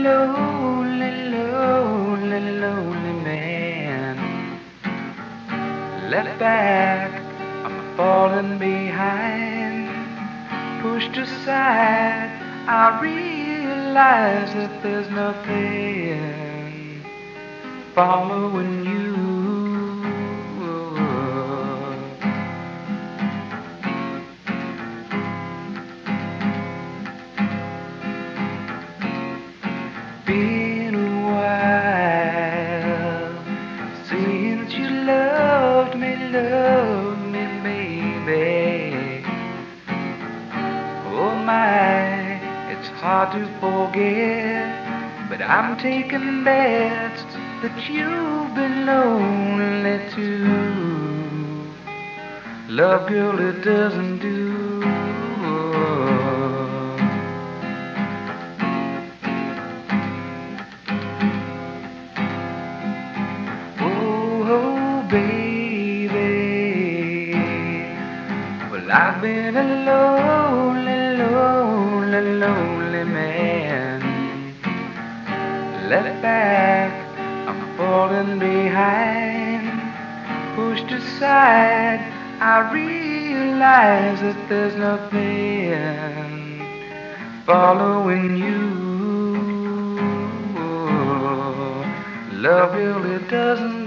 lonely, lonely, lonely man. Left back, I'm falling behind. Pushed aside, I realize that there's nothing following you. Been a while since you loved me, baby. Oh my, it's hard to forget, but I'm taking bets that you've been lonely too. Love, girl, it doesn't do. Baby, well, I've been a lonely, lonely, lonely man. Left back, I'm falling behind. Pushed aside, I realize that there's nothing following you. Love really doesn't